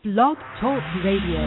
Blog Talk Radio.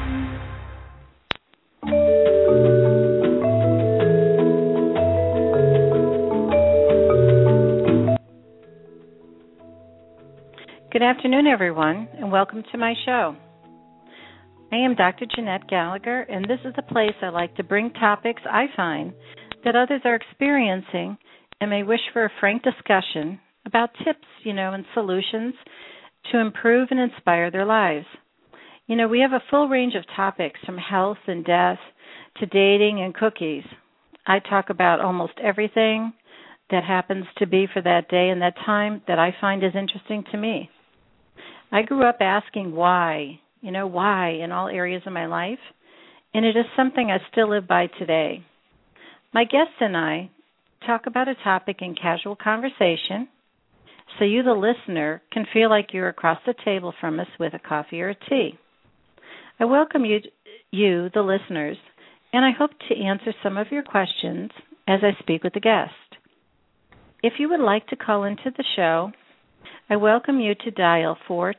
Good afternoon, everyone, and welcome to my show. I am Dr. Jeanette Gallagher, and this is the place I like to bring topics I find that others are experiencing and may wish for a frank discussion about tips, and solutions to improve and inspire their lives. We have a full range of topics from health and death to dating and cookies. I talk about almost everything that happens to be for that day and that time that I find is interesting to me. I grew up asking why in all areas of my life, and it is something I still live by today. My guests and I talk about a topic in casual conversation so you, the listener, can feel like you're across the table from us with a coffee or a tea. I welcome you, the listeners, and I hope to answer some of your questions as I speak with the guest. If you would like to call into the show, I welcome you to dial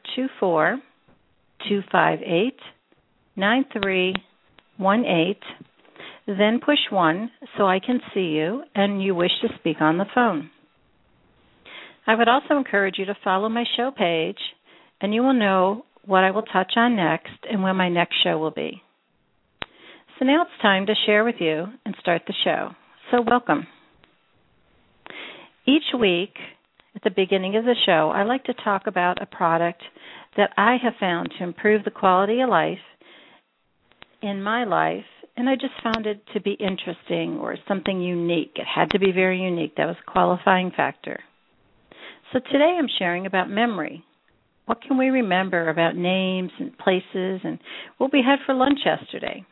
424-258-9318, then push 1 so I can see you and you wish to speak on the phone. I would also encourage you to follow my show page, and you will know what I will touch on next and when my next show will be. So now it's time to share with you and start the show. So welcome. Each week, at the beginning of the show, I like to talk about a product that I have found to improve the quality of life in my life, and I just found it to be interesting or something unique. It had to be very unique. That was a qualifying factor. So today I'm sharing about memory. What can we remember about names and places and what we had for lunch yesterday?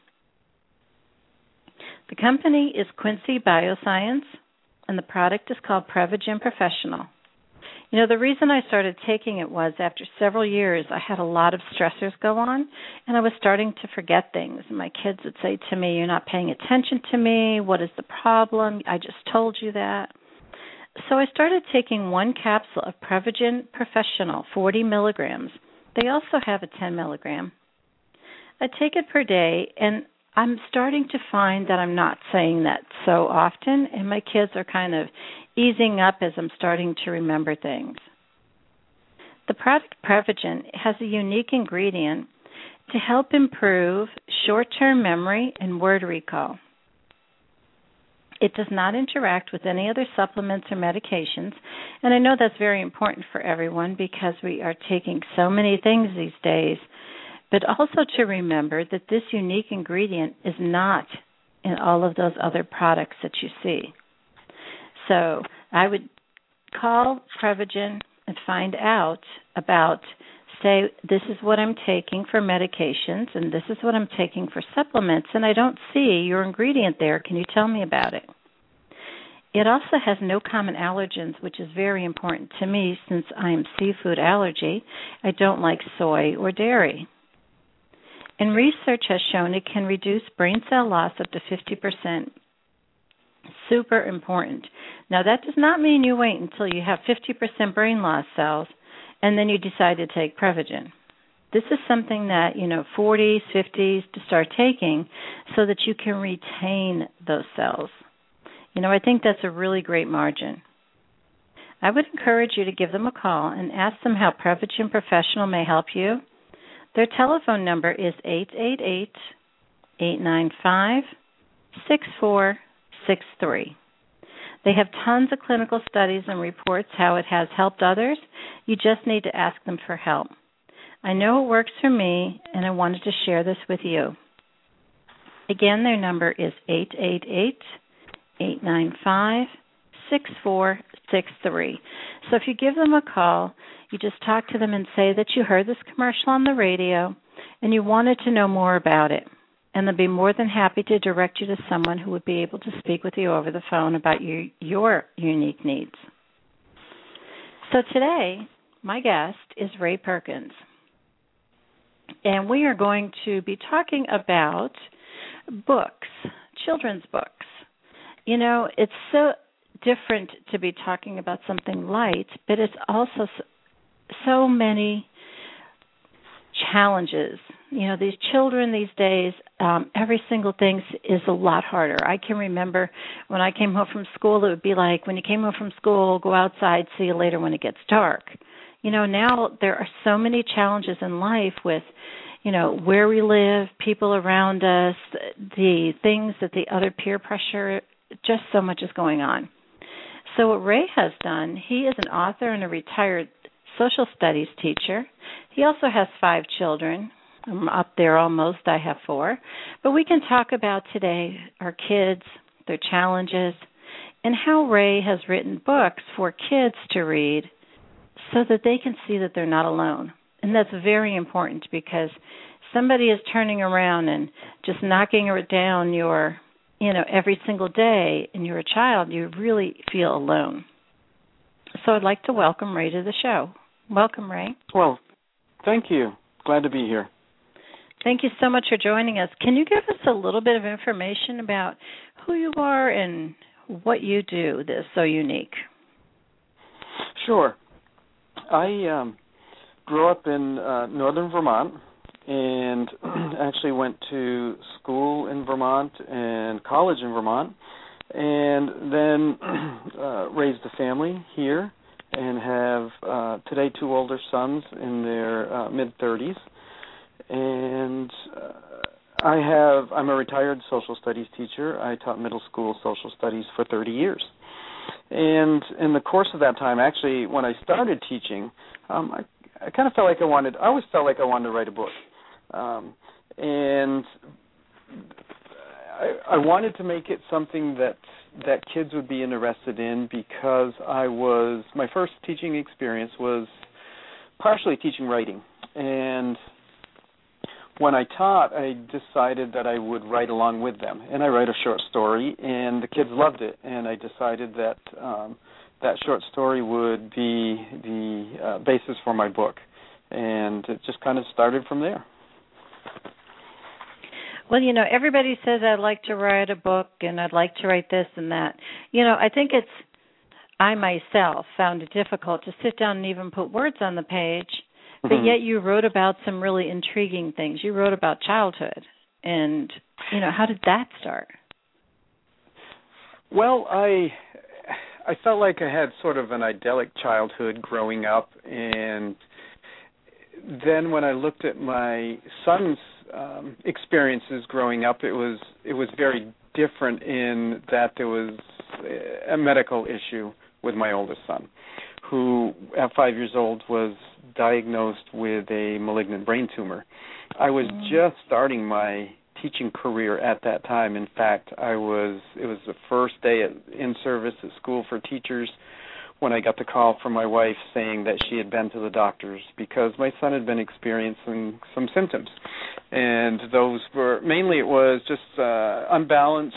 The company is Quincy Bioscience, and the product is called Prevagen Professional. The reason I started taking it was after several years I had a lot of stressors go on, and I was starting to forget things. And my kids would say to me, "You're not paying attention to me. What is the problem? I just told you that." So I started taking one capsule of Prevagen Professional, 40 milligrams. They also have a 10 milligram. I take it per day, and I'm starting to find that I'm not saying that so often, and my kids are kind of easing up as I'm starting to remember things. The product Prevagen has a unique ingredient to help improve short-term memory and word recall. It does not interact with any other supplements or medications, and I know that's very important for everyone because we are taking so many things these days, but also to remember that this unique ingredient is not in all of those other products that you see. So I would call Prevagen and find out about, say, this is what I'm taking for medications and this is what I'm taking for supplements, and I don't see your ingredient there. Can you tell me about it? It also has no common allergens, which is very important to me since I am seafood allergy. I don't like soy or dairy. And research has shown it can reduce brain cell loss up to 50%. Super important. Now, that does not mean you wait until you have 50% brain loss cells and then you decide to take Prevagen. This is something that, 40s, 50s to start taking so that you can retain those cells. I think that's a really great margin. I would encourage you to give them a call and ask them how Prevagen Professional may help you. Their telephone number is 888-895-6463. They have tons of clinical studies and reports how it has helped others. You just need to ask them for help. I know it works for me, and I wanted to share this with you. Again, their number is 888-895-6463. So if you give them a call, you just talk to them and say that you heard this commercial on the radio and you wanted to know more about it. And they'll be more than happy to direct you to someone who would be able to speak with you over the phone about your unique needs. So today, my guest is Ray Perkins. And we are going to be talking about books, children's books. It's so different to be talking about something light, but it's also so many challenges. You know, these children these days, every single thing is a lot harder. I can remember when I came home from school, it would be like, when you came home from school, go outside, see you later when it gets dark. You know, now there are so many challenges in life with, you know, where we live, people around us, the things that the other peer pressure, just so much is going on. So what Ray has done, he is an author and a retired social studies teacher. He also has 5 children. I'm up there almost. I have 4. But we can talk about today our kids, their challenges, and how Ray has written books for kids to read so that they can see that they're not alone. And that's very important because somebody is turning around and just knocking it down your, you know, every single day, and you're a child, you really feel alone. So I'd like to welcome Ray to the show. Welcome, Ray. Well, thank you. Glad to be here. Thank you so much for joining us. Can you give us a little bit of information about who you are and what you do that's so unique? Sure. I grew up in northern Vermont and actually went to school in Vermont and college in Vermont, and then raised a family here and have today 2 older sons in their mid-30s. And I'm a retired social studies teacher. I taught middle school social studies for 30 years. And in the course of that time, actually, when I started teaching, I kind of felt like I always felt like I wanted to write a book. And I wanted to make it something that kids would be interested in because my first teaching experience was partially teaching writing. And when I taught, I decided that I would write along with them. And I wrote a short story, and the kids loved it. And I decided that that short story would be the basis for my book. And it just kind of started from there. Well, you know, everybody says I'd like to write a book and I'd like to write this and that. You know, I think I myself found it difficult to sit down and even put words on the page, but yet you wrote about some really intriguing things. You wrote about childhood. And, you know, how did that start? Well, I felt like I had sort of an idyllic childhood growing up, and then when I looked at my son's experiences growing up, it was very different in that there was a medical issue with my oldest son, who at 5 years old was diagnosed with a malignant brain tumor. I was just starting my teaching career at that time. In fact, it was the first day in service at school for teachers when I got the call from my wife saying that she had been to the doctors because my son had been experiencing some symptoms. And those were, mainly it was just unbalanced,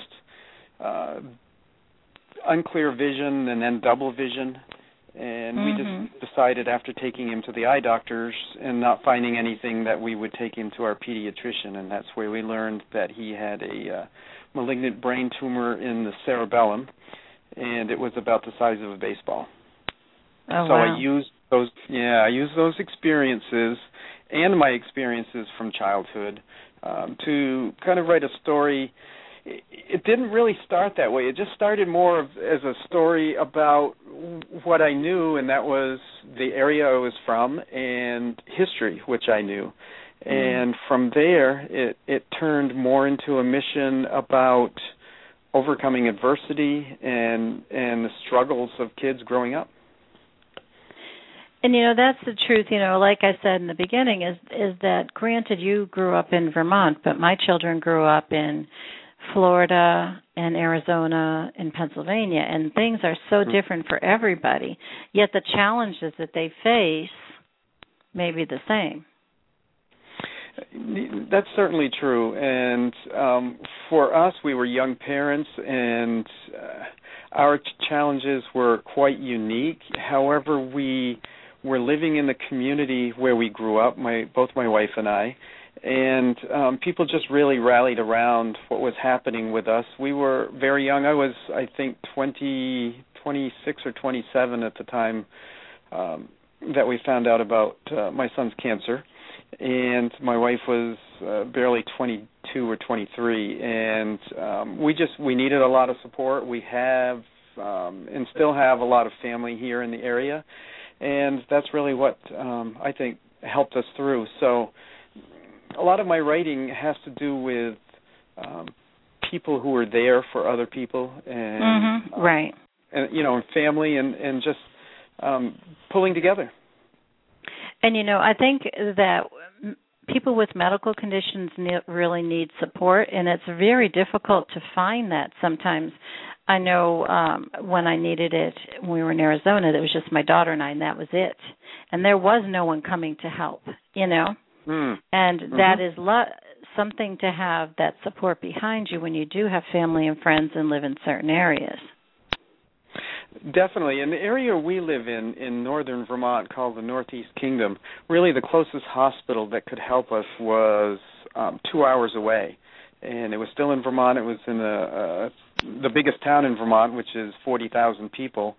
unclear vision and then double vision. And we just decided after taking him to the eye doctors and not finding anything that we would take him to our pediatrician. And that's where we learned that he had a malignant brain tumor in the cerebellum, and it was about the size of a baseball. Oh, so wow. I used those experiences and my experiences from childhood to kind of write a story. It didn't really start that way. It just started more as a story about what I knew, and that was the area I was from and history, which I knew. And from there, it turned more into a mission about overcoming adversity and the struggles of kids growing up. And, you know, that's the truth, you know, like I said in the beginning, is that granted you grew up in Vermont, but my children grew up in Florida and Arizona and Pennsylvania, and things are so different for everybody, yet the challenges that they face may be the same. That's certainly true, and for us, we were young parents, and our challenges were quite unique. However, we were living in the community where we grew up, both my wife and I, and people just really rallied around what was happening with us. We were very young. I was, I think, 26 or 27 at the time that we found out about my son's cancer. and my wife was barely 22 or 23, and we needed a lot of support. We have and still have a lot of family here in the area, and that's really what I think helped us through. So a lot of my writing has to do with people who are there for other people, and right, and and family, and just pulling together. And I think that people with medical conditions really need support, and it's very difficult to find that sometimes. I know when I needed it, when we were in Arizona, it was just my daughter and I, and that was it. And there was no one coming to help, And that is something to have that support behind you when you do have family and friends and live in certain areas. Definitely. In the area we live in northern Vermont, called the Northeast Kingdom, really the closest hospital that could help us was 2 hours away. And it was still in Vermont. It was in the biggest town in Vermont, which is 40,000 people,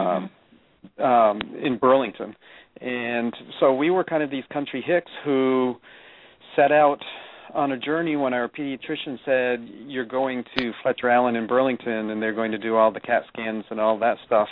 in Burlington. And so we were kind of these country hicks who set out on a journey when our pediatrician said, you're going to Fletcher Allen in Burlington, and they're going to do all the CAT scans and all that stuff,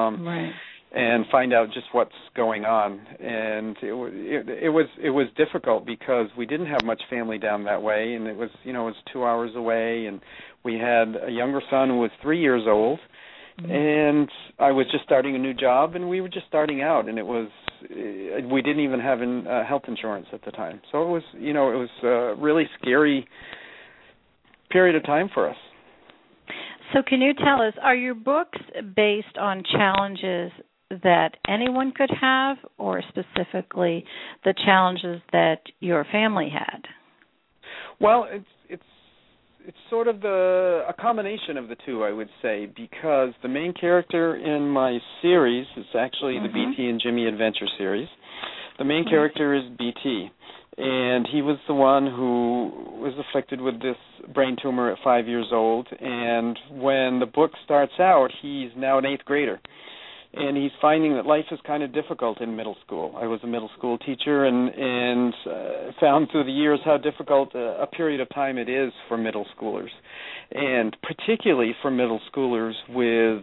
and find out just what's going on. And it was difficult because we didn't have much family down that way, and it was 2 hours away, and we had a younger son who was 3 years old, and I was just starting a new job, and we were just starting out, and we didn't even have health insurance at the time. So it was a really scary period of time for us. So can you tell us, are your books based on challenges that anyone could have, or specifically the challenges that your family had? Well, it's sort of a combination of the two, I would say, because the main character in my series is actually the BT and Jimmy Adventure series. The main character is BT, and he was the one who was afflicted with this brain tumor at 5 years old, and when the book starts out, he's now an 8th grader. And he's finding that life is kind of difficult in middle school. I was a middle school teacher and found through the years how difficult a period of time it is for middle schoolers, and particularly for middle schoolers with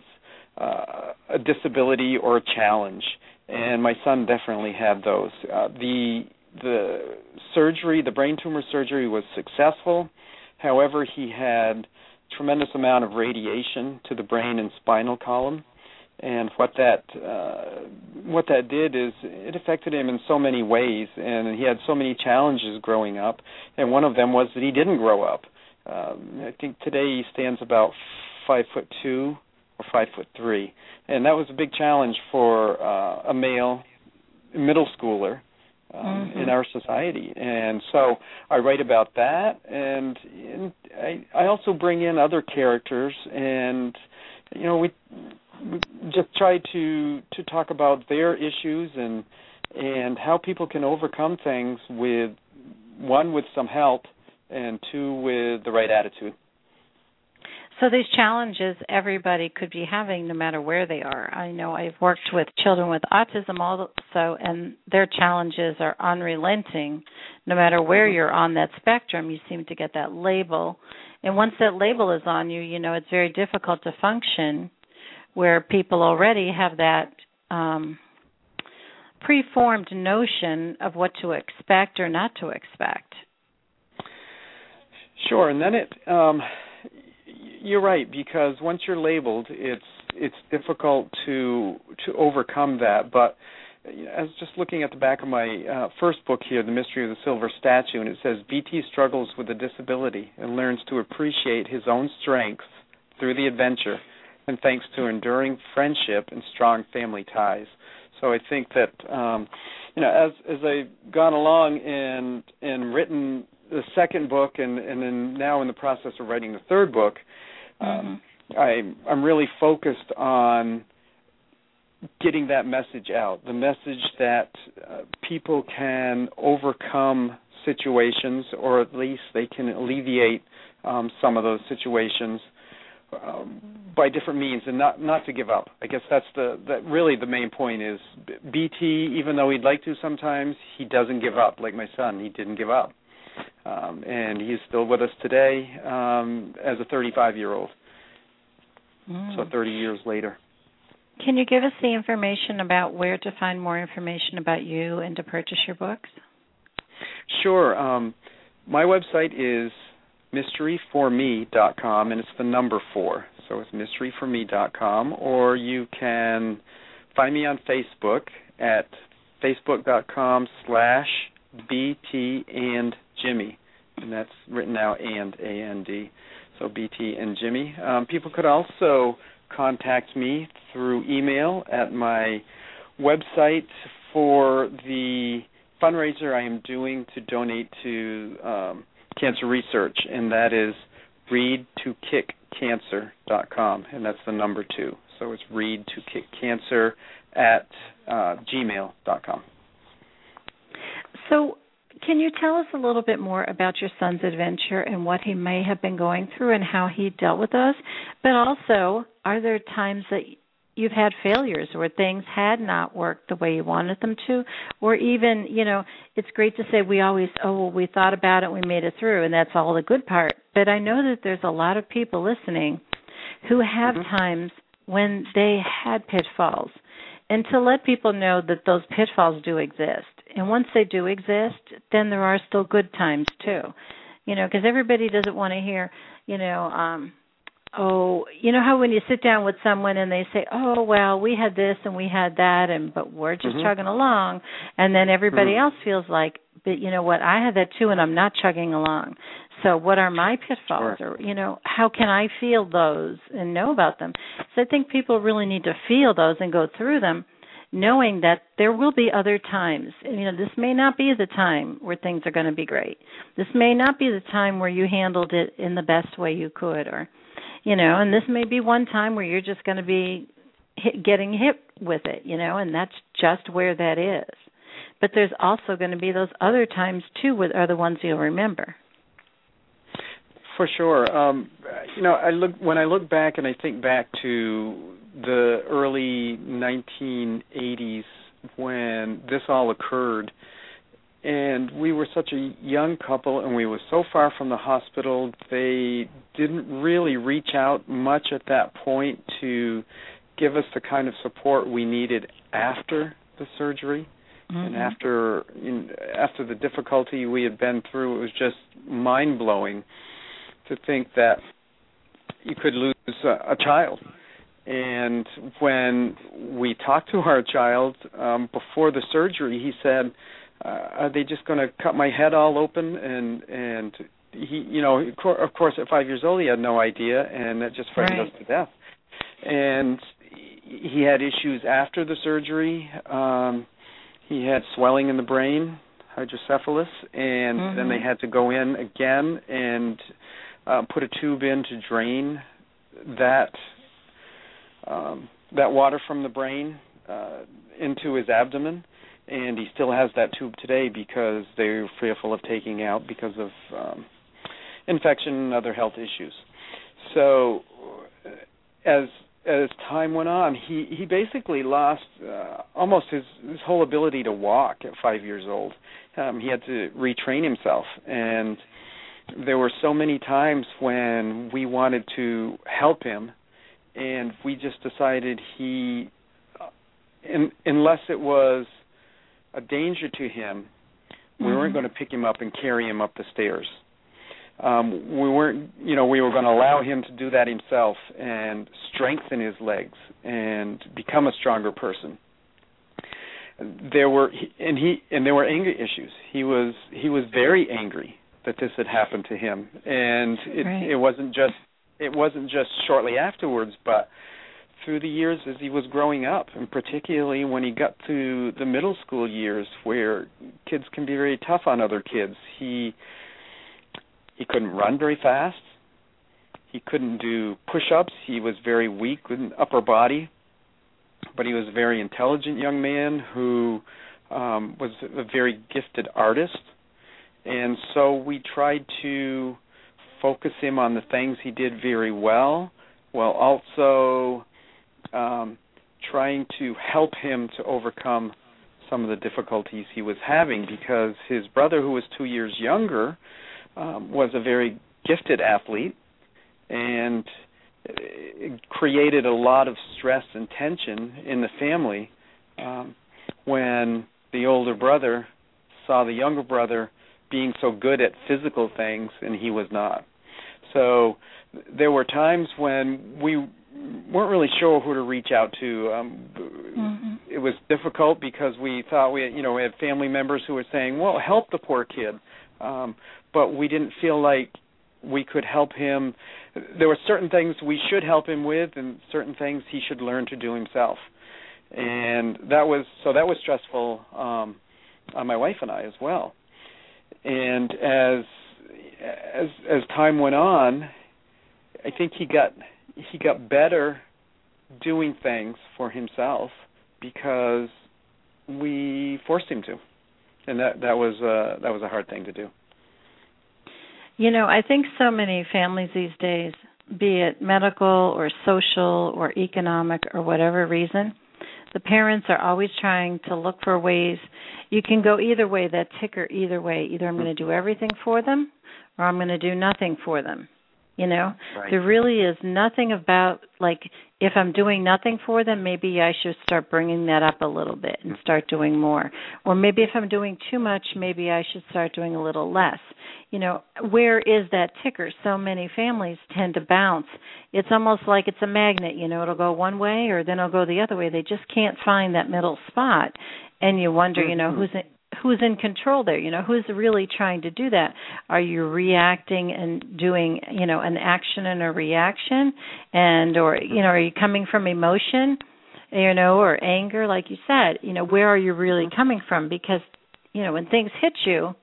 a disability or a challenge. And my son definitely had those. The surgery, the brain tumor surgery, was successful. However, he had a tremendous amount of radiation to the brain and spinal column. And what that did is it affected him in so many ways, and he had so many challenges growing up. And one of them was that he didn't grow up. I think today he stands about 5'2" or 5'3", and that was a big challenge for a male middle schooler in our society. And so I write about that, and I also bring in other characters, and we just try to talk about their issues and how people can overcome things with some help, and two, with the right attitude. So these challenges everybody could be having no matter where they are. I know I've worked with children with autism also, and their challenges are unrelenting. No matter where you're on that spectrum, you seem to get that label. And once that label is on you, it's very difficult to function, where people already have that preformed notion of what to expect or not to expect. Sure, and then you're right, because once you're labeled, it's difficult to overcome that. But I was just looking at the back of my first book here, The Mystery of the Silver Statue, and it says, BT struggles with a disability and learns to appreciate his own strengths through the adventure, and thanks to enduring friendship and strong family ties. So I think that, as I've gone along and written the second book, and then now in the process of writing the third book, I'm really focused on getting that message out, the message that people can overcome situations, or at least they can alleviate some of those situations, by different means, and not to give up. I guess that's really the main point is BT, even though he'd like to sometimes, he doesn't give up. Like my son, he didn't give up. And he's still with us today as a 35-year-old, so 30 years later. Can you give us the information about where to find more information about you and to purchase your books? Sure. My website is mysteryforme.com, and it's the number 4. So it's mysteryforme.com, or you can find me on Facebook at facebook.com/BT&Jimmy, and that's written out and A-N-D, so BT and Jimmy. People could also contact me through email at my website for the fundraiser I am doing to donate to cancer research, and that is readtokickcancer.com, and that's the number 2. So it's readtokickcancer at gmail.com. So can you tell us a little bit more about your son's adventure and what he may have been going through and how he dealt with those? But also, are there times that you've had failures where things had not worked the way you wanted them to? Or even, it's great to say we thought about it, we made it through, and that's all the good part. But I know that there's a lot of people listening who have times when they had pitfalls. And to let people know that those pitfalls do exist. And once they do exist, then there are still good times too. Because everybody doesn't want to hear, how when you sit down with someone and they say, oh, well, we had this and we had that, but we're just chugging along. And then everybody else feels like, but you know what, I had that too and I'm not chugging along. So what are my pitfalls? Sure. Or, how can I feel those and know about them? So I think people really need to feel those and go through them, knowing that there will be other times. This may not be the time where things are going to be great. This may not be the time where you handled it in the best way you could, or, and this may be one time where you're just going to be getting hit with it, and that's just where that is. But there's also going to be those other times, too, are the ones you'll remember. For sure. When I look back and I think back to the early 1980s when this all occurred, and we were such a young couple and we were so far from the hospital, they didn't really reach out much at that point to give us the kind of support we needed after the surgery. And after the difficulty we had been through, it was just mind-blowing to think that you could lose a child. And when we talked to our child before the surgery, he said, are they just going to cut my head all open? And he, of course, at 5 years old, he had no idea, and that just frightened us to death. And he had issues after the surgery. He had swelling in the brain, hydrocephalus, and then they had to go in again and put a tube in to drain that water from the brain into his abdomen, and he still has that tube today because they're fearful of taking out because of infection and other health issues. So as time went on, he basically lost almost his whole ability to walk at 5 years old. He had to retrain himself, and there were so many times when we wanted to help him, and we just decided unless it was a danger to him, we weren't going to pick him up and carry him up the stairs. We were going to allow him to do that himself and strengthen his legs and become a stronger person. There were anger issues. He was very angry that this had happened to him, and it wasn't just shortly afterwards, but through the years as he was growing up, and particularly when he got to the middle school years, where kids can be very tough on other kids. He couldn't run very fast. He couldn't do push-ups. He was very weak with an upper body, but he was a very intelligent young man who was a very gifted artist. And so we tried to focus him on the things he did very well, while also trying to help him to overcome some of the difficulties he was having, because his brother, who was 2 years younger, was a very gifted athlete, and it created a lot of stress and tension in the family when the older brother saw the younger brother being so good at physical things and he was not. So there were times when we weren't really sure who to reach out to. It was difficult because we thought we had family members who were saying, well, help the poor kid. But we didn't feel like we could help him. There were certain things we should help him with and certain things he should learn to do himself. And that was stressful on my wife and I as well. And as time went on, I think he got better doing things for himself because we forced him to, and that was a hard thing to do. I think so many families these days, be it medical or social or economic or whatever reason, the parents are always trying to look for ways. You can go either way, that ticker either way. Either I'm going to do everything for them or I'm going to do nothing for them. Right. There really is nothing about, like, if I'm doing nothing for them, maybe I should start bringing that up a little bit and start doing more. Or maybe if I'm doing too much, maybe I should start doing a little less. Where is that ticker? So many families tend to bounce. It's almost like it's a magnet, it'll go one way or then it'll go the other way. They just can't find that middle spot. And you wonder, who's in control there? Who's really trying to do that? Are you reacting and doing, an action and a reaction? Or are you coming from emotion, or anger, like you said? Where are you really coming from? Because, when things hit you,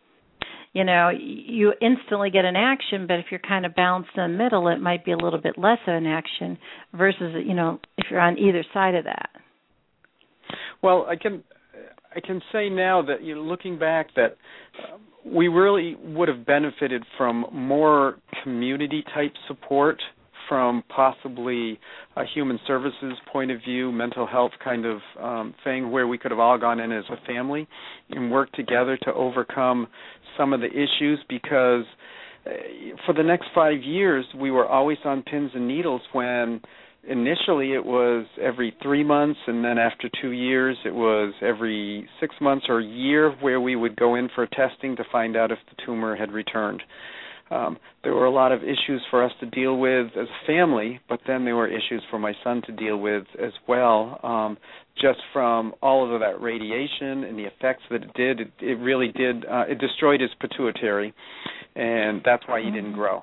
you instantly get an action, but if you're kind of balanced in the middle, it might be a little bit less of an action versus, if you're on either side of that. Well, I can say now that, looking back, that we really would have benefited from more community-type support from possibly a human services point of view, mental health kind of thing, where we could have all gone in as a family and worked together to overcome some of the issues, because for the next 5 years, we were always on pins and needles when initially it was every 3 months, and then after 2 years it was every 6 months or a year where we would go in for testing to find out if the tumor had returned. There were a lot of issues for us to deal with as a family, but then there were issues for my son to deal with as well, just from all of that radiation and the effects that it did. It really did. It destroyed his pituitary, and that's why he didn't grow.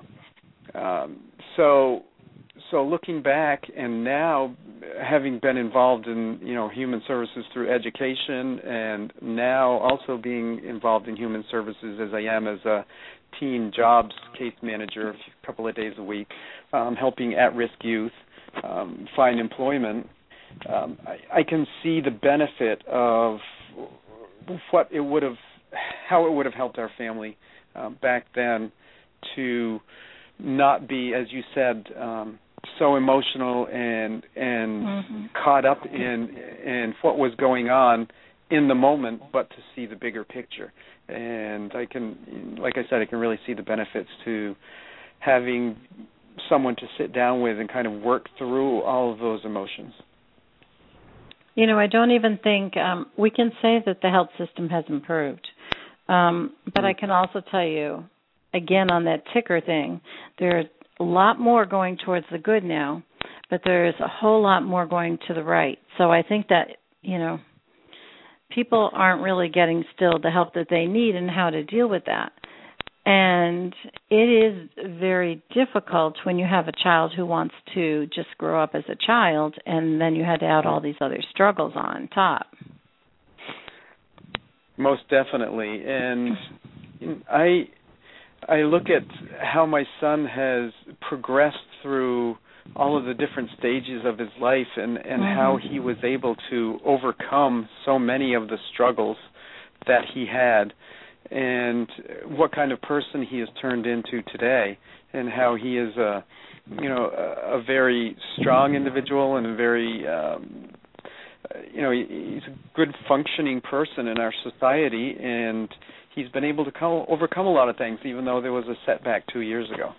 So looking back, and now having been involved in human services through education, and now also being involved in human services as I am as a teen jobs case manager a couple of days a week, helping at-risk youth find employment, I can see the benefit of how it would have helped our family back then to not be, as you said, so emotional and caught up in what was going on in the moment, but to see the bigger picture. And I can, like I said, I can really see the benefits to having someone to sit down with and kind of work through all of those emotions. I don't even think we can say that the health system has improved. But I can also tell you, again, on that ticker thing, there's a lot more going towards the good now, but there's a whole lot more going to the right. So I think that, people aren't really getting still the help that they need and how to deal with that. And it is very difficult when you have a child who wants to just grow up as a child, and then you had to add all these other struggles on top. Most definitely. And I look at how my son has progressed through all of the different stages of his life, and how he was able to overcome so many of the struggles that he had. and what kind of person he has turned into today, and how he is a very strong individual and a very he's a good functioning person in our society, and he's been able to overcome a lot of things, even though there was a setback 2 years ago.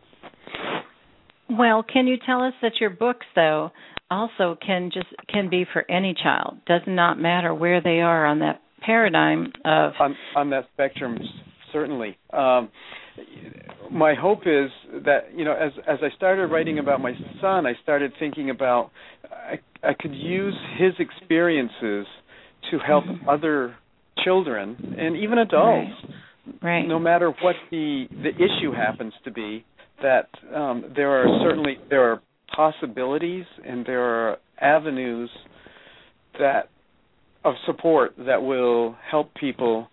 Well, can you tell us that your books, though, also can be for any child? Does not matter where they are on that paradigm of on that spectrum, certainly. My hope is that as I started writing about my son, I started thinking about I could use his experiences to help other children and even adults, right. No matter what the issue happens to be. That there are possibilities and there are avenues of support that will help people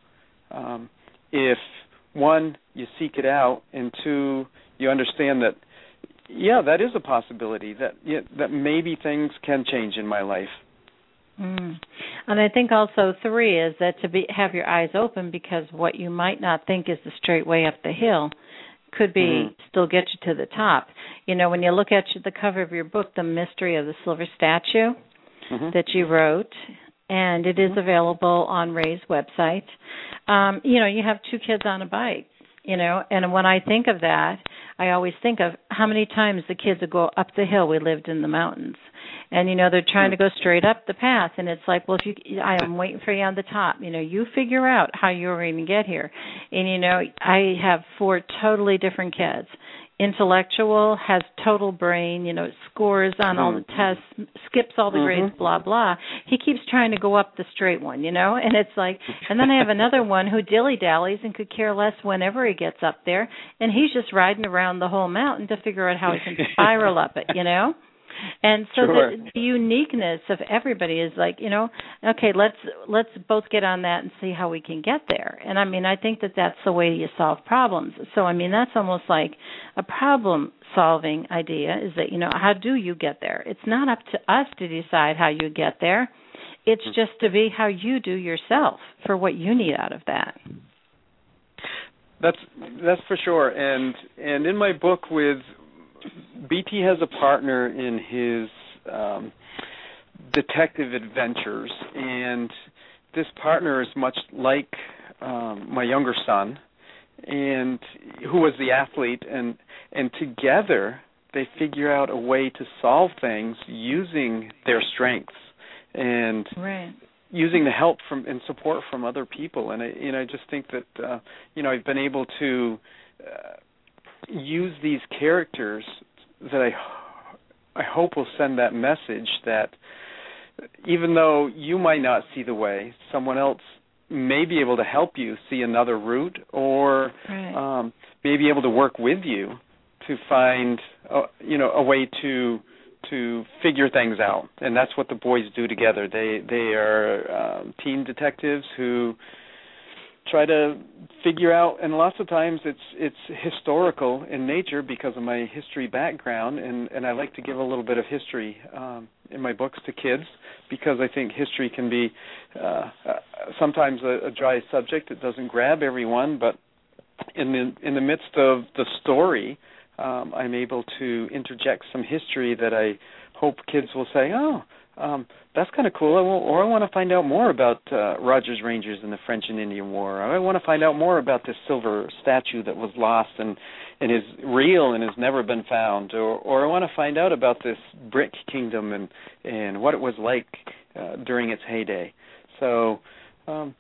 if, one, you seek it out, and two, you understand that, that is a possibility, that maybe things can change in my life. And I think also, three, is that have your eyes open, because what you might not think is the straight way up the hill could be still get you to the top. When you look at the cover of your book, The Mystery of the Silver Statue, that you wrote, and it is available on Ray's website. You have two kids on a bike, and when I think of that, I always think of how many times the kids would go up the hill. We lived in the mountains. And, they're trying to go straight up the path. And it's like, well, I am waiting for you on the top. You figure out how you're going to get here. And, I have 4 totally different kids. Intellectual, has total brain, scores on all the tests, skips all the grades, blah, blah. He keeps trying to go up the straight one, and it's like, and then I have another one who dilly-dallies and could care less whenever he gets up there, and he's just riding around the whole mountain to figure out how he can spiral up it, And so the uniqueness of everybody is like, okay, let's both get on that and see how we can get there. And I think that's the way you solve problems. So that's almost like a problem-solving idea, is that how do you get there? It's not up to us to decide how you get there. It's just to be how you do yourself for what you need out of that. That's for sure. And in my book BT has a partner in his detective adventures, and this partner is much like my younger son, and who was the athlete, and together they figure out a way to solve things using their strengths and using the help from and support from other people. And I just think that I've been able to use these characters that I hope will send that message that even though you might not see the way, someone else may be able to help you see another route, or may be able to work with you to find a way to figure things out. And that's what the boys do together. They are teen detectives who try to figure out, and lots of times it's historical in nature because of my history background, and I like to give a little bit of history in my books to kids, because I think history can be sometimes a dry subject. It doesn't grab everyone, but in the midst of the story, I'm able to interject some history that I hope kids will say, that's kind of cool, or I want to find out more about Rogers Rangers in the French and Indian War, or I want to find out more about this silver statue that was lost and is real and has never been found, or I want to find out about this brick kingdom and what it was like during its heyday. So, I'm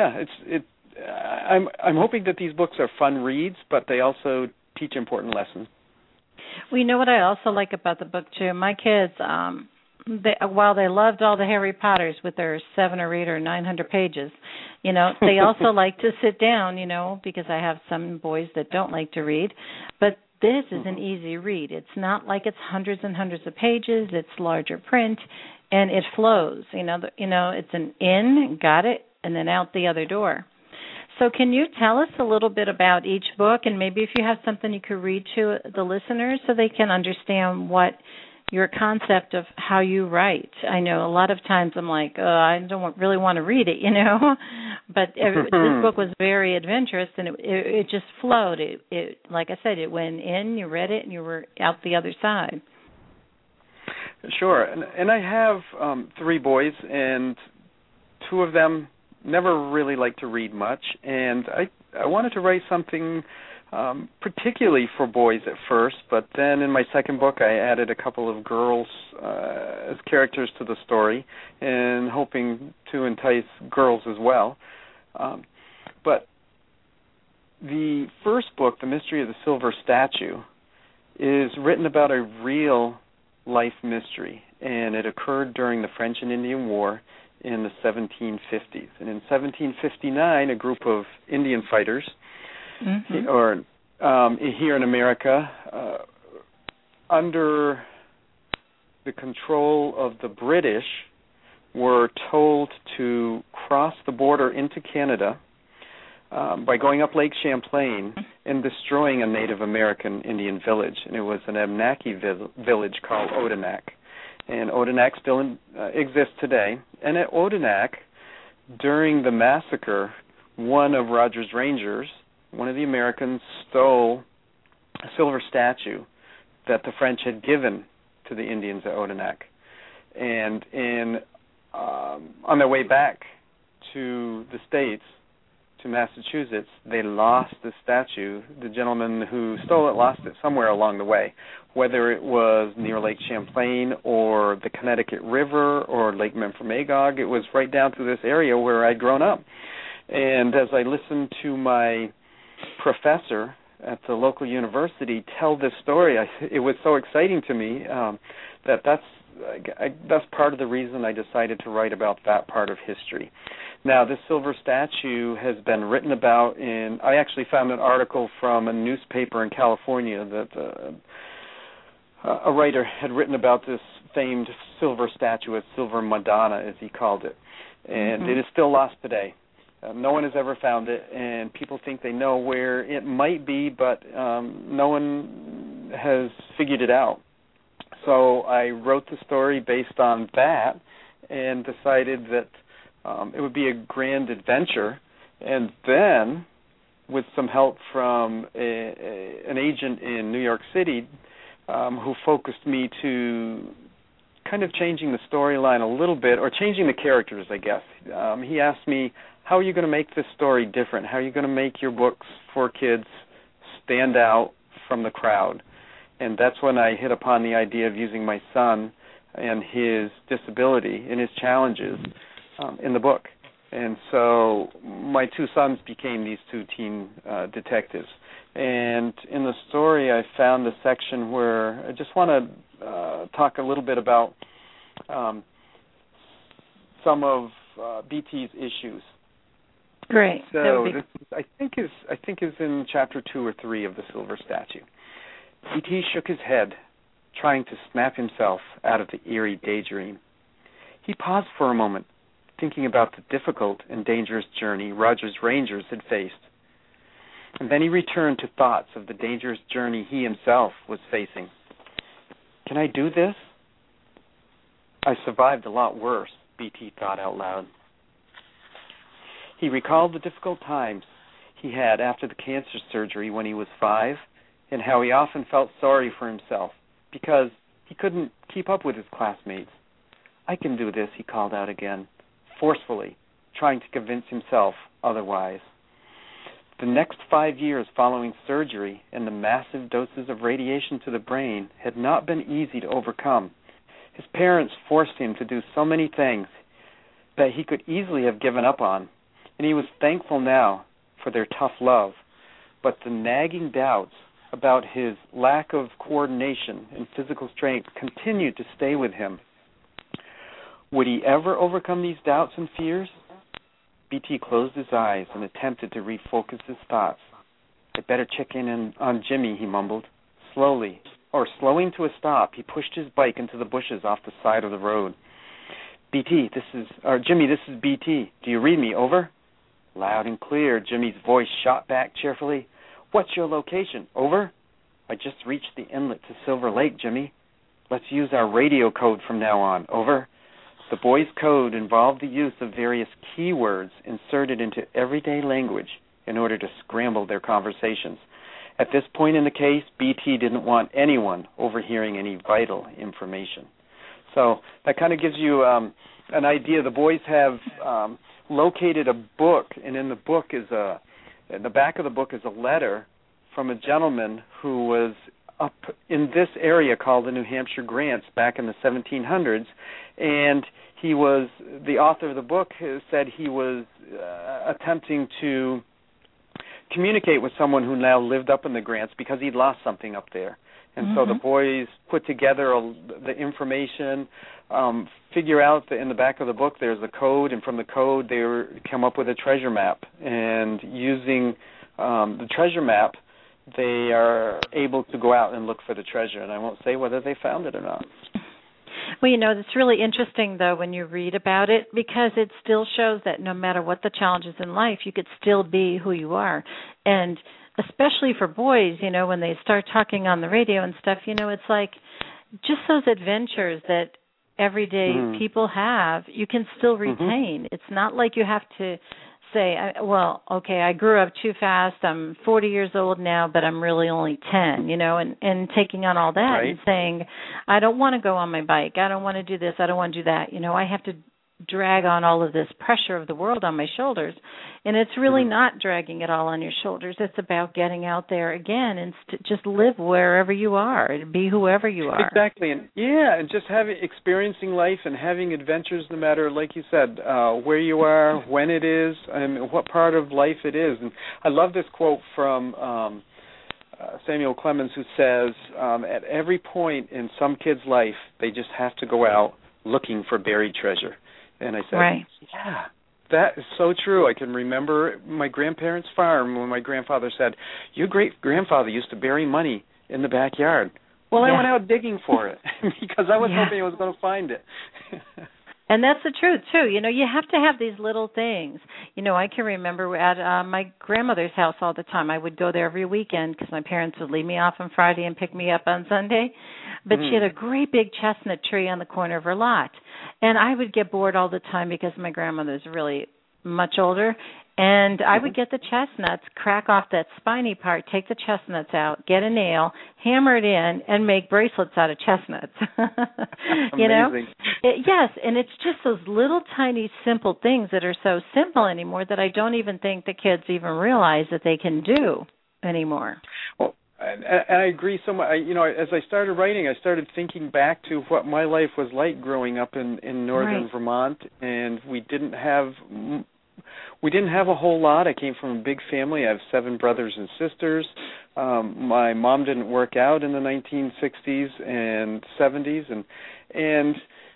hoping that these books are fun reads, but they also teach important lessons. Well, you know what I also like about the book, too? My kids, while they loved all the Harry Potters with their 700 or 800 or 900 pages, they also like to sit down, because I have some boys that don't like to read. But this is an easy read. It's not like it's hundreds and hundreds of pages. It's larger print, and it flows. It's an in, got it, and then out the other door. So can you tell us a little bit about each book, and maybe if you have something you could read to the listeners so they can understand what your concept of how you write. I know a lot of times I'm like, I don't really want to read it, but this book was very adventurous, and it just flowed. It, like I said, it went in, you read it, and you were out the other side. Sure, and I have 3 boys, and 2 of them never really liked to read much, and I wanted to write something particularly for boys at first, but then in my second book I added a couple of girls as characters to the story, and hoping to entice girls as well. But the first book, The Mystery of the Silver Statue, is written about a real life mystery, and it occurred during the French and Indian War in the 1750s. And in 1759, a group of Indian fighters, or here in America, under the control of the British, were told to cross the border into Canada by going up Lake Champlain and destroying a Native American Indian village. And it was an Abenaki village called Odanak. And Odanak still exists today. And at Odanak, during the massacre, one of Rogers' Rangers, one of the Americans, stole a silver statue that the French had given to the Indians at Odanak. And on their way back to the States, to Massachusetts, they lost the statue. The gentleman who stole it lost it somewhere along the way, whether it was near Lake Champlain or the Connecticut River or Lake Memphremagog. It was right down through this area where I'd grown up. And as I listened to my professor at the local university tell this story, it was so exciting to me that's part of the reason I decided to write about that part of history. Now, this silver statue has been written about I actually found an article from a newspaper in California that a writer had written about this famed silver statue, a silver Madonna, as he called it. And it is still lost today. No one has ever found it, and people think they know where it might be, but no one has figured it out. So I wrote the story based on that and decided that it would be a grand adventure. And then, with some help from an agent in New York City who focused me to kind of changing the storyline a little bit, or changing the characters, I guess. He asked me, how are you going to make this story different? How are you going to make your books for kids stand out from the crowd? And that's when I hit upon the idea of using my son and his disability and his challenges in the book. And so my 2 sons became these 2 teen detectives. And in the story, I found a section where I just want to talk a little bit about some of BT's issues. Great. So this, I think is in chapter 2 or 3 of The Silver Statue. BT shook his head, trying to snap himself out of the eerie daydream. He paused for a moment, thinking about the difficult and dangerous journey Rogers' Rangers had faced. And then he returned to thoughts of the dangerous journey he himself was facing. Can I do this? I survived a lot worse, BT thought out loud. He recalled the difficult times he had after the cancer surgery when he was 5, and how he often felt sorry for himself because he couldn't keep up with his classmates. I can do this, he called out again, forcefully, trying to convince himself otherwise. The next 5 years following surgery and the massive doses of radiation to the brain had not been easy to overcome. His parents forced him to do so many things that he could easily have given up on, and he was thankful now for their tough love. But the nagging doubts about his lack of coordination and physical strength continued to stay with him. Would he ever overcome these doubts and fears? BT closed his eyes and attempted to refocus his thoughts. I'd better check in on Jimmy, he mumbled. Slowing to a stop, he pushed his bike into the bushes off the side of the road. Jimmy, this is BT. Do you read me? Over? Loud and clear, Jimmy's voice shot back cheerfully. What's your location? Over? I just reached the inlet to Silver Lake, Jimmy. Let's use our radio code from now on. Over. The boys' code involved the use of various keywords inserted into everyday language in order to scramble their conversations. At this point in the case, BT didn't want anyone overhearing any vital information. So that kind of gives you an idea. The boys have located a book, and in the back of the book is a letter from a gentleman who was up in this area called the New Hampshire Grants back in the 1700s, and the author of the book said he was attempting to communicate with someone who now lived up in the Grants because he'd lost something up there. And so the boys put together the information, figure out that in the back of the book there's a code, and from the code they come up with a treasure map. And using the treasure map, they are able to go out and look for the treasure. And I won't say whether they found it or not. Well, it's really interesting, though, when you read about it, because it still shows that no matter what the challenges in life, you could still be who you are. And especially for boys, when they start talking on the radio and stuff, it's like just those adventures that everyday people have, you can still retain. It's not like you have to say, I grew up too fast, I'm 40 years old now, but I'm really only 10, and taking on all that and saying, I don't want to go on my bike, I don't want to do this, I don't want to do that. I have to drag on all of this pressure of the world on my shoulders, and it's really not dragging it all on your shoulders. It's about getting out there again and just live wherever you are, be whoever you are. Exactly, and just experiencing life and having adventures, no matter, like you said, where you are, when it is, and what part of life it is. And I love this quote from Samuel Clemens, who says, at every point in some kid's life, they just have to go out looking for buried treasure. And I said, yeah, that is so true. I can remember my grandparents' farm when my grandfather said, your great-grandfather used to bury money in the backyard. Well, I went out digging for it because I was hoping I was going to find it. And that's the truth, too. You have to have these little things. I can remember at my grandmother's house all the time. I would go there every weekend because my parents would leave me off on Friday and pick me up on Sunday. But she had a great big chestnut tree on the corner of her lot. And I would get bored all the time because my grandmother's really much older. And I would get the chestnuts, crack off that spiny part, take the chestnuts out, get a nail, hammer it in, and make bracelets out of chestnuts. Amazing. Yes, and it's just those little tiny simple things that are so simple anymore that I don't even think the kids even realize that they can do anymore. Well, and I agree so much. As I started writing, I started thinking back to what my life was like growing up in northern Vermont, and we didn't have a whole lot. I came from a big family. I have 7 brothers and sisters. My mom didn't work out in the 1960s and 70s, and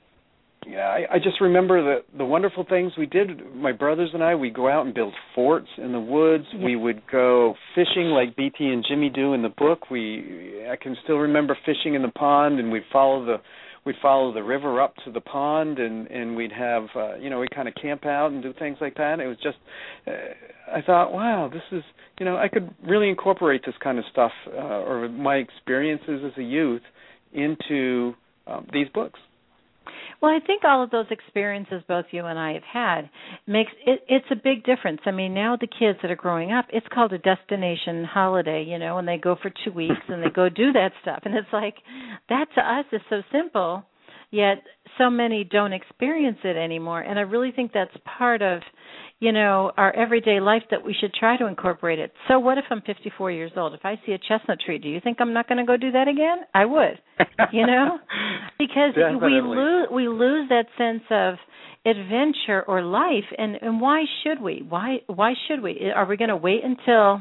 I just remember the wonderful things we did. My brothers and I, we'd go out and build forts in the woods. We would go fishing like BT and Jimmy do in the book. I can still remember fishing in the pond, and we'd follow the river up to the pond, and we'd have, we'd kind of camp out and do things like that. It was just, I thought, wow, this is, I could really incorporate this kind of stuff or my experiences as a youth into these books. Well, I think all of those experiences both you and I have had it's a big difference. I mean, now the kids that are growing up, it's called a destination holiday, and they go for 2 weeks and they go do that stuff. And it's like, that to us is so simple, yet so many don't experience it anymore. And I really think that's part of, our everyday life that we should try to incorporate it. So what if I'm 54 years old? If I see a chestnut tree, do you think I'm not going to go do that again? I would, because we lose that sense of adventure or life. And why should we? Why should we? Are we going to wait until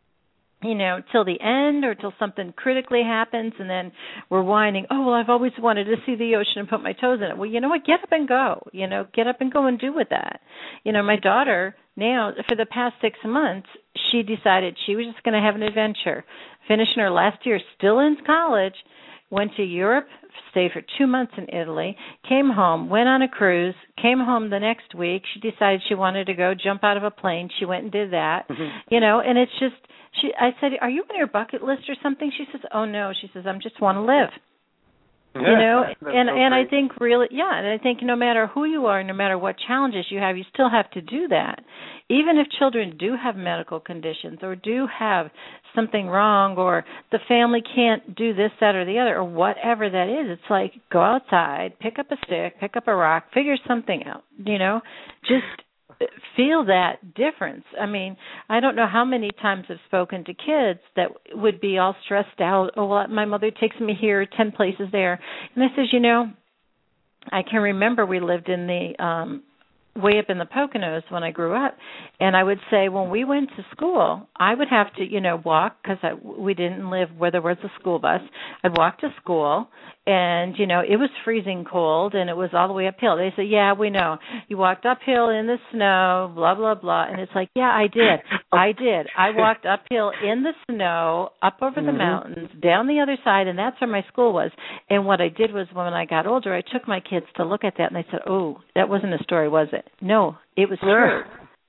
till the end or till something critically happens and then we're whining, oh, well, I've always wanted to see the ocean and put my toes in it. Well, you know what? Get up and go. Get up and go and do with that. My daughter now, for the past 6 months, she decided she was just going to have an adventure. Finishing her last year, still in college, went to Europe, stayed for 2 months in Italy, came home, went on a cruise, came home the next week. She decided she wanted to go jump out of a plane. She went and did that, and it's just, I said, are you on your bucket list or something? She says, oh, no. She says, I just want to live. And I think really, and I think no matter who you are, no matter what challenges you have, you still have to do that. Even if children do have medical conditions or do have something wrong or the family can't do this, that, or the other, or whatever that is, it's like go outside, pick up a stick, pick up a rock, figure something out, just feel that difference. I mean, I don't know how many times I've spoken to kids that would be all stressed out. Oh, well, my mother takes me here, 10 places there. And I says, I can remember we lived in the way up in the Poconos when I grew up, and I would say when we went to school, I would have to, walk because we didn't live where there was a school bus. I'd walk to school, and, it was freezing cold, and it was all the way uphill. They said, yeah, we know. You walked uphill in the snow, blah, blah, blah. And it's like, yeah, I did. I walked uphill in the snow, up over the mountains, down the other side, and that's where my school was. And what I did was when I got older, I took my kids to look at that, and they said, oh, that wasn't a story, was it? No, it was true,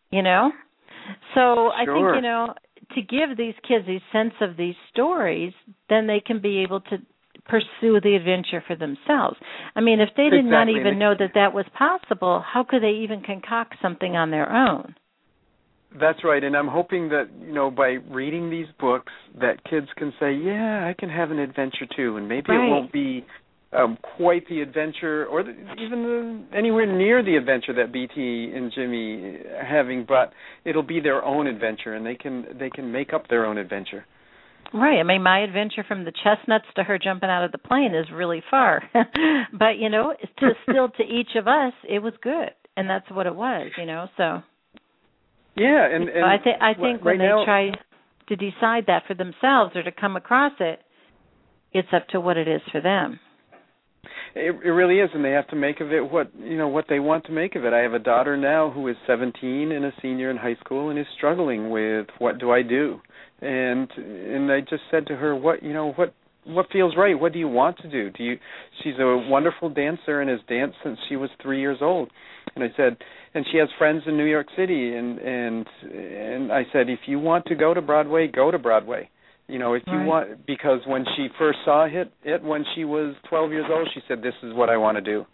So I think, to give these kids a sense of these stories, then they can be able to pursue the adventure for themselves. I mean, if they did not even know that was possible, how could they even concoct something on their own? That's right, and I'm hoping that, by reading these books, that kids can say, yeah, I can have an adventure too, and maybe it won't be quite the adventure or even anywhere near the adventure that BT and Jimmy are having, but it'll be their own adventure, and they can make up their own adventure. Right. I mean, my adventure from the chestnuts to her jumping out of the plane is really far. But, still to each of us, it was good. And that's what it was, so. Yeah. And I think when they try to decide that for themselves or to come across it, it's up to what it is for them. It really is, and they have to make of it what they want to make of it. I have a daughter now who is 17 and a senior in high school and is struggling with what do I do. And I just said to her, what feels right? What do you want to do? She's a wonderful dancer and has danced since she was 3 years old. And I said, and she has friends in New York City. And I said, if you want to go to Broadway, go to Broadway. If you want, because when she first saw it when she was 12 years old, she said, this is what I want to do.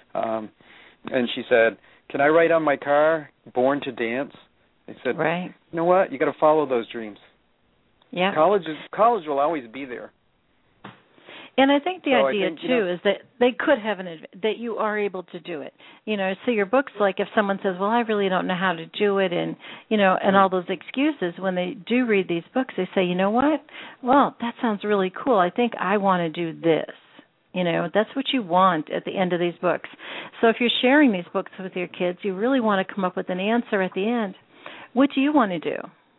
And she said, can I write on my car, Born to Dance? I said, you know what? You got to follow those dreams. Yeah. College will always be there. And I think the idea too is that they could have that you are able to do it. So your books, like if someone says, "Well, I really don't know how to do it," and and all those excuses, when they do read these books, they say, "You know what? Well, that sounds really cool. I think I want to do this." That's what you want at the end of these books. So if you're sharing these books with your kids, you really want to come up with an answer at the end. What do you want to do?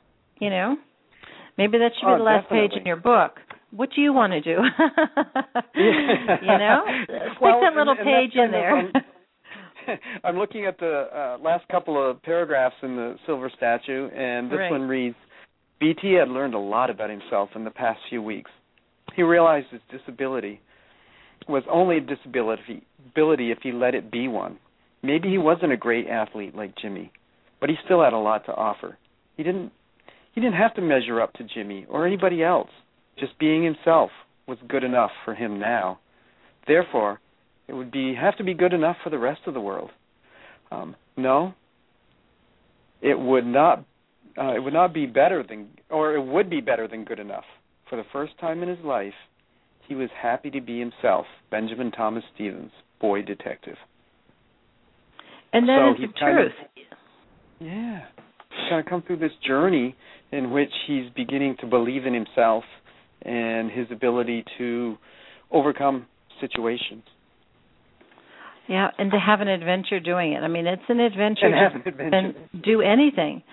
Maybe that should be the last page in your book. What do you want to do? Stick that little page in there. I'm looking at the last couple of paragraphs in the Silver Statue, and this one reads, BT had learned a lot about himself in the past few weeks. He realized his disability was only a disability if he let it be one. Maybe he wasn't a great athlete like Jimmy, but he still had a lot to offer. He didn't have to measure up to Jimmy or anybody else. Just being himself was good enough for him now. Therefore, it would have to be good enough for the rest of the world. No, it would not. It would not be better than, or it would be better than good enough. For the first time in his life, he was happy to be himself. Benjamin Thomas Stevens, boy detective. And that is the truth. He's kind of come through this journey in which he's beginning to believe in himself and his ability to overcome situations. Yeah, and to have an adventure doing it. I mean, it's an adventure and do anything.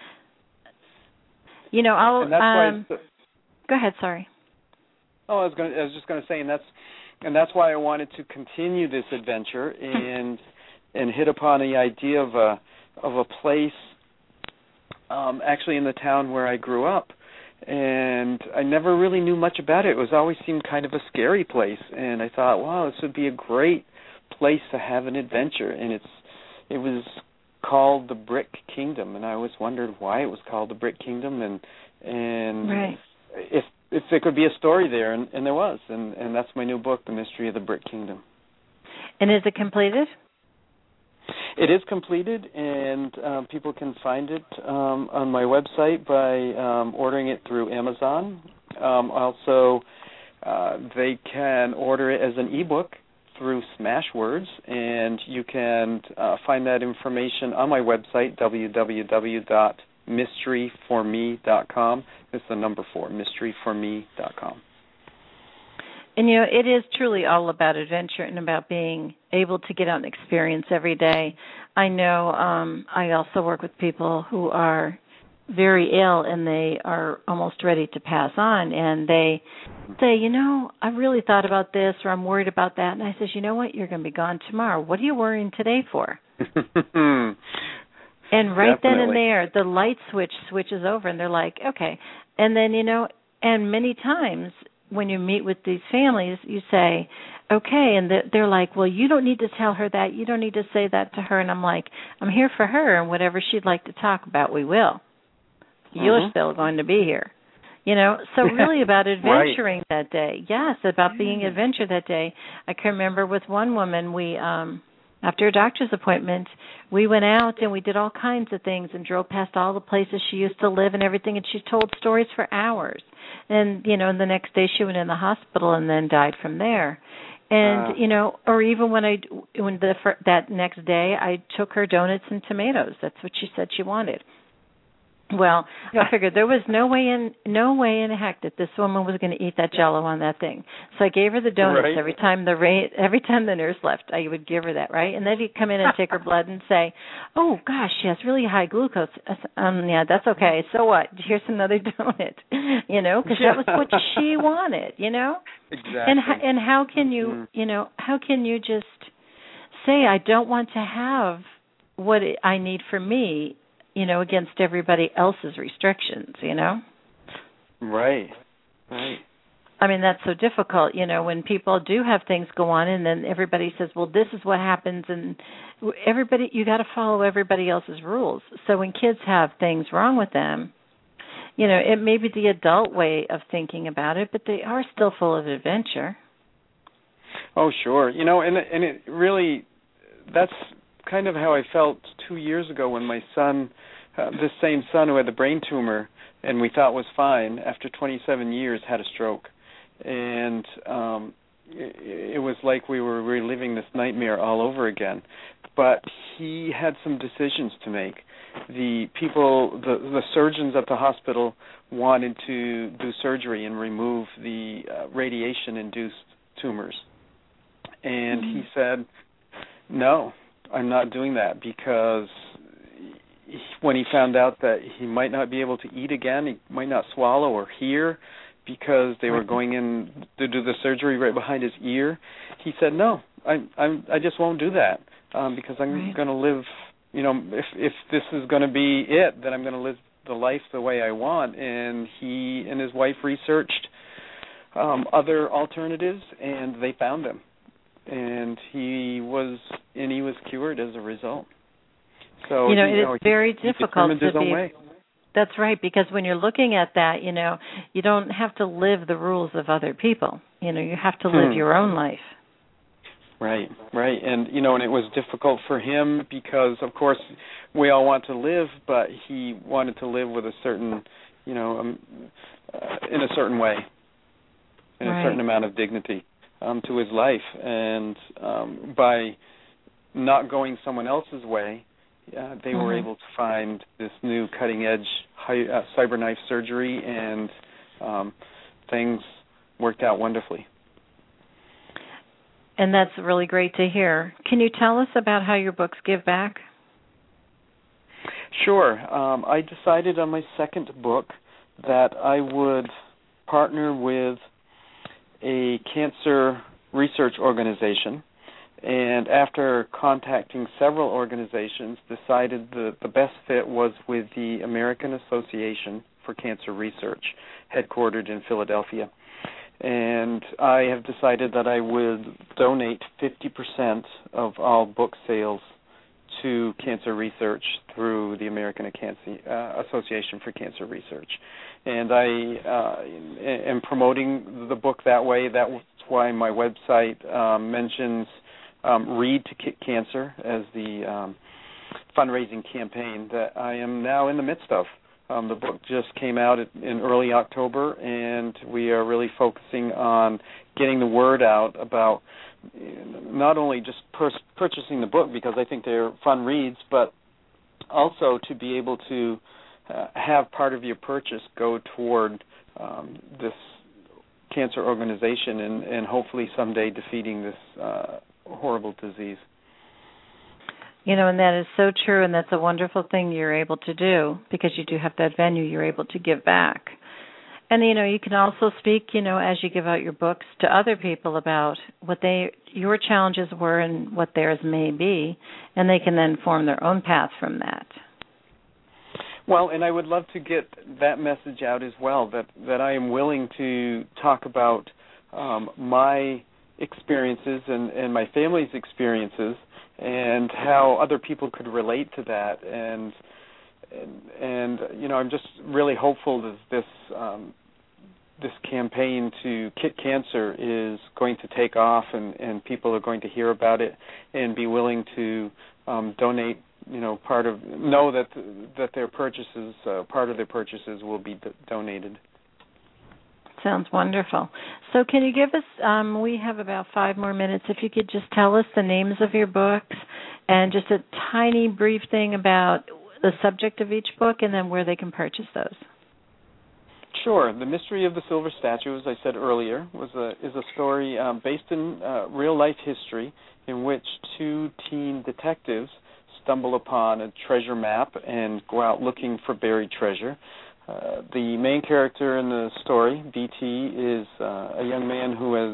I'll go ahead, sorry. Oh, I was just going to say, and that's why I wanted to continue this adventure and hit upon the idea of a place actually in the town where I grew up. And I never really knew much about it. It was always seemed kind of a scary place. And I thought, wow, this would be a great place to have an adventure. And it was called the Brick Kingdom, and I always wondered why it was called the Brick Kingdom, and if there could be a story there, and there was, and that's my new book, The Mystery of the Brick Kingdom. And is it completed? It is completed, and people can find it on my website by ordering it through Amazon. Also, they can order it as an ebook through Smashwords, and you can find that information on my website, www.mysteryforme.com. It's the number 4, mysteryforme.com. And, it is truly all about adventure and about being able to get out and experience every day. I know I also work with people who are very ill and they are almost ready to pass on, and they say, I really thought about this, or I'm worried about that. And I says, you know what, you're going to be gone tomorrow. What are you worrying today for? And right Definitely. then and there, the light switches over, and they're like, okay. And then, and many times when you meet with these families, you say, okay, and they're like, well, you don't need to tell her that. You don't need to say that to her. And I'm like, I'm here for her, and whatever she'd like to talk about, we will. You're still going to be here. So really about adventuring that day. Yes, about being adventure that day. I can remember with one woman, we after a doctor's appointment, we went out and we did all kinds of things and drove past all the places she used to live and everything, and she told stories for hours. And, and the next day she went in the hospital and then died from there. And, or even that next day I took her donuts and tomatoes. That's what she said she wanted. Well, I figured there was no way in heck that this woman was going to eat that Jell-O on that thing. So I gave her the donuts every time the nurse left. I would give her that, right? And then he'd come in and take her blood and say, "Oh gosh, she has really high glucose." Yeah, that's okay. So what? Here's another donut, because that was what she wanted, Exactly. And how can you, how can you just say I don't want to have what I need for me? Against everybody else's restrictions, Right. I mean, that's so difficult, when people do have things go on and then everybody says, well, this is what happens, and you got to follow everybody else's rules. So when kids have things wrong with them, it may be the adult way of thinking about it, but they are still full of adventure. Oh, sure. And it really, that's kind of how I felt 2 years ago when my son, this same son who had the brain tumor and we thought was fine, after 27 years had a stroke. And it was like we were reliving this nightmare all over again. But he had some decisions to make. The surgeons at the hospital wanted to do surgery and remove the radiation-induced tumors. And he said, no, I'm not doing that, because when he found out that he might not be able to eat again, he might not swallow or hear because they were going in to do the surgery right behind his ear, he said, no, I just won't do that because I'm going to live, if this is going to be it, then I'm going to live the life the way I want. And he and his wife researched other alternatives, and they found them. And he was cured as a result. So it is very difficult to be. Way. That's right, because when you're looking at that, you don't have to live the rules of other people. You have to live your own life. Right. And and it was difficult for him because, of course, we all want to live, but he wanted to live with a certain, in a certain way, in a certain amount of dignity. To his life, and by not going someone else's way, they were able to find this new cutting-edge cyberknife surgery, and things worked out wonderfully. And that's really great to hear. Can you tell us about how your books give back? Sure. I decided on my second book that I would partner with a cancer research organization, and after contacting several organizations, decided the best fit was with the American Association for Cancer Research, headquartered in Philadelphia. And I have decided that I would donate 50% of all book sales to cancer research through the American Association for Cancer Research. And I am promoting the book that way. That's why my website mentions Read to Kick Cancer as the fundraising campaign that I am now in the midst of. The book just came out in early October, and we are really focusing on getting the word out about not only just purchasing the book, because I think they're fun reads, but also to be able to have part of your purchase go toward this cancer organization and hopefully someday defeating this horrible disease. And that is so true, and that's a wonderful thing you're able to do because you do have that venue, you're able to give back. And, you can also speak, as you give out your books to other people about what your challenges were and what theirs may be, and they can then form their own path from that. Well, and I would love to get that message out as well, that I am willing to talk about my experiences and my family's experiences and how other people could relate to that. And I'm just really hopeful that this campaign to kick cancer is going to take off, and people are going to hear about it and be willing to donate. Know that their purchases, part of their purchases, will be donated. Sounds wonderful. So can you give us, we have about 5 more minutes, if you could just tell us the names of your books and just a tiny brief thing about the subject of each book and then where they can purchase those. Sure. The Mystery of the Silver Statue, as I said earlier, is a story based in real-life history in which 2 teen detectives stumble upon a treasure map and go out looking for buried treasure. The main character in the story, BT, is a young man who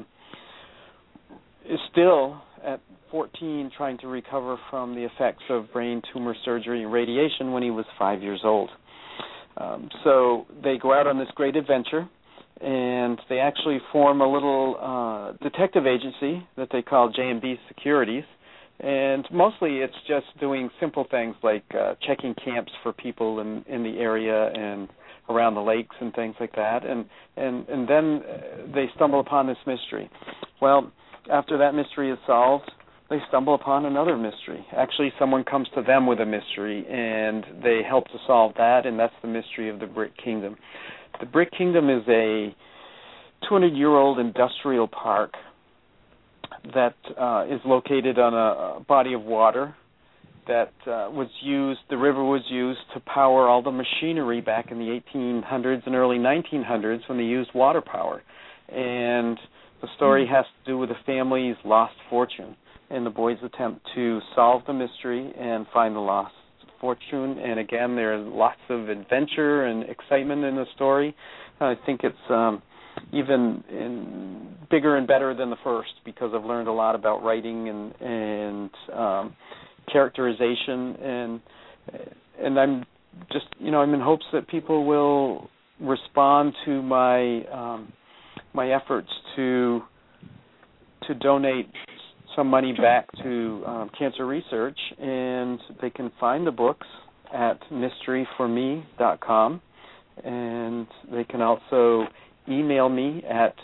is still at 14 trying to recover from the effects of brain tumor surgery and radiation when he was 5 years old. So they go out on this great adventure, and they actually form a little detective agency that they call J&B Securities. And mostly it's just doing simple things like checking camps for people in the area and around the lakes and things like that. And then they stumble upon this mystery. Well, after that mystery is solved, they stumble upon another mystery. Actually, someone comes to them with a mystery, and they help to solve that, and that's the mystery of the Brick Kingdom. The Brick Kingdom is a 200-year-old industrial park that is located on a body of water that the river was used to power all the machinery back in the 1800s and early 1900s when they used water power. And the story has to do with the family's lost fortune and the boys' attempt to solve the mystery and find the lost fortune. And again, there's lots of adventure and excitement in the story. I think it's even bigger and better than the first because I've learned a lot about writing and characterization, and I'm just I'm in hopes that people will respond to my efforts to donate some money back to cancer research, and they can find the books at mysteryforme.com, and they can also email me at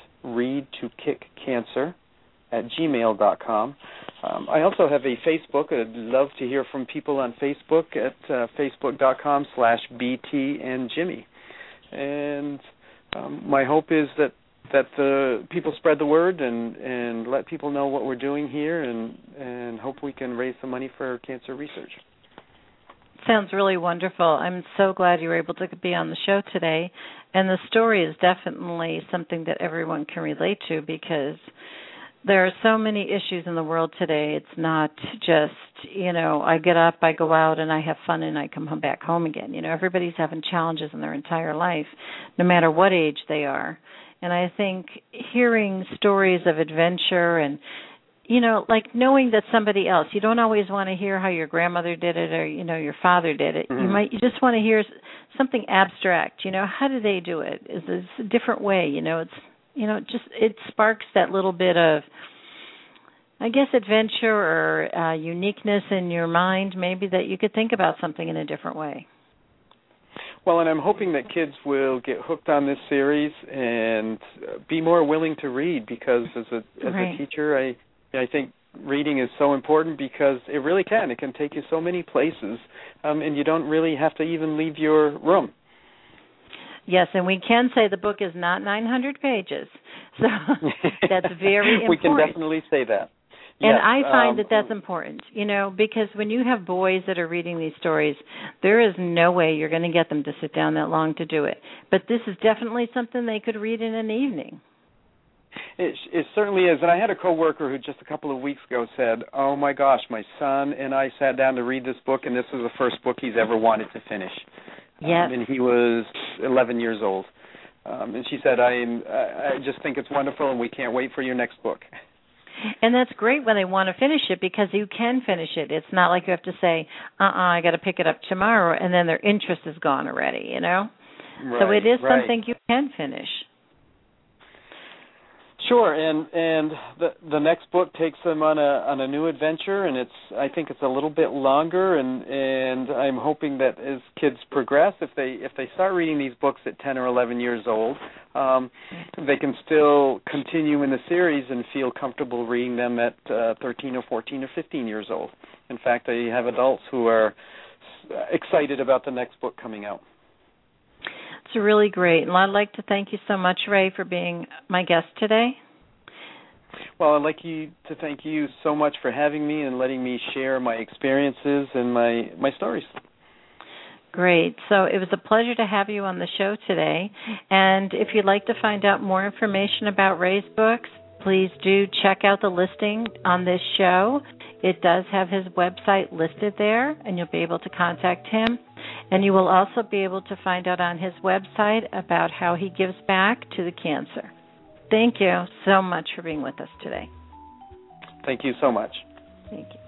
readtokickcancer@gmail.com. I also have a Facebook. I'd love to hear from people on Facebook at facebook.com/BTandJimmy. And my hope is that the people spread the word and let people know what we're doing here, and hope we can raise some money for cancer research. Sounds really wonderful. I'm so glad you were able to be on the show today. And the story is definitely something that everyone can relate to because there are so many issues in the world today. It's not just, I get up, I go out, and I have fun, and I come back home again. Everybody's having challenges in their entire life, no matter what age they are. And I think hearing stories of adventure and like knowing that somebody else, you don't always want to hear how your grandmother did it or, your father did it. Mm-hmm. You just want to hear something abstract, how do they do it? Is this a different way? It sparks that little bit of I guess adventure or uniqueness in your mind, maybe that you could think about something in a different way. Well, and I'm hoping that kids will get hooked on this series and be more willing to read, because as a teacher, I think reading is so important, because it really can. It can take you so many places, and you don't really have to even leave your room. Yes, and we can say the book is not 900 pages, so that's very important. We can definitely say that. And yes, I find that that's important, because when you have boys that are reading these stories, there is no way you're going to get them to sit down that long to do it. But this is definitely something they could read in an evening. It certainly is. And I had a coworker who just a couple of weeks ago said, "Oh my gosh, my son and I sat down to read this book, and this was the first book he's ever wanted to finish." Yes. And he was 11 years old. And she said, I just think it's wonderful, and we can't wait for your next book. And that's great when they want to finish it, because you can finish it. It's not like you have to say, I got to pick it up tomorrow, and then their interest is gone already, Right, so it is something you can finish. Sure, and the next book takes them on a new adventure, and I think it's a little bit longer, and I'm hoping that as kids progress, if they start reading these books at 10 or 11 years old, they can still continue in the series and feel comfortable reading them at 13 or 14 or 15 years old. In fact, I have adults who are excited about the next book coming out. It's really great. And I'd like to thank you so much, Ray, for being my guest today. Well, I'd like to thank you so much for having me and letting me share my experiences and my stories. Great. So it was a pleasure to have you on the show today. And if you'd like to find out more information about Ray's books, please do check out the listing on this show. It does have his website listed there, and you'll be able to contact him. And you will also be able to find out on his website about how he gives back to the cancer. Thank you so much for being with us today. Thank you so much. Thank you.